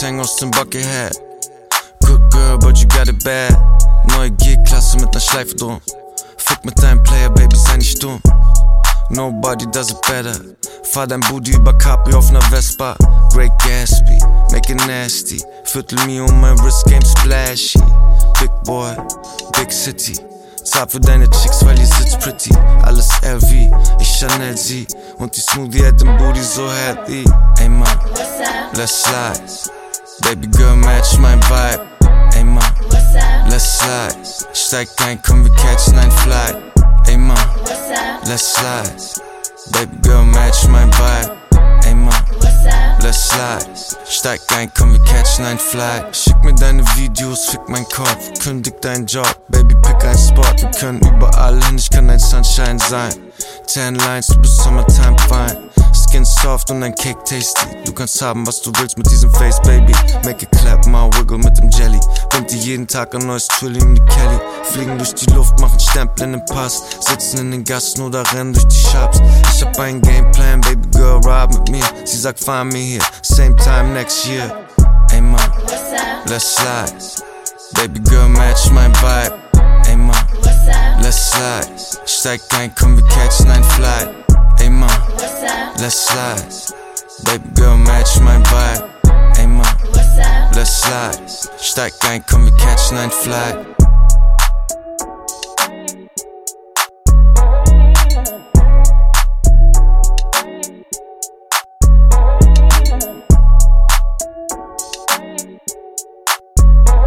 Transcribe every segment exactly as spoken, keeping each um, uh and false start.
hängen aus dem Buckethead. Good girl, but you got it bad. Neue G-Klasse mit ner Schleife drum. Fick mit deinem Player, Baby, sei nicht dumm. Nobody does it better. Fahr dein Booty über Capri auf ner Vespa. Great Gatsby, make it nasty. Viertel Mio, mein Wrist Game splashy. Big Boy, Big City. Zart für deine Chicks, weil ihr sitzt pretty. Alles L V, ich Chanel sie. Und die Smoothie hat den Booty so healthy. Ey man, let's slide. Baby girl, match mein Vibe. Ey man, let's slide. Steig ein, komm wir catchen ein Flight. Ey man, let's slide. Baby girl, match mein Vibe. Ey man, let's slide. Steig ein, komm wir catchen ein Flight. Schick mir deine Videos, fick mein Kopf. Kündig deinen Job, Baby pick ein Spot. Wir können überall hin, ich kann dein Sunshine sein. Tan Lines, du bist Summertime fine. Skin soft und dein Cake tasty. Du kannst haben, was du willst mit diesem Face, Baby. Make it clap, mal wiggle mit dem Jelly. Bringt dir jeden Tag ein neues Trillium, die Kelly. Fliegen durch die Luft, machen Stempel in den Pass. Sitzen in den Gassen oder rennen durch die Shops. Ich hab einen Gameplan, Baby girl, ride mit mir. Sie sagt, fahr mir hier, same time next year. Ey man, let's slide. Baby girl, match mein Vibe. Ey man, let's slide. Steig ein, komm wir catchen ein Flight. Ey man, let's slide. Baby girl, match mein Vibe. Ey man, let's slide. Steig ein, komm wir catchen ein Flight.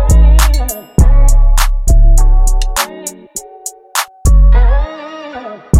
Yeah.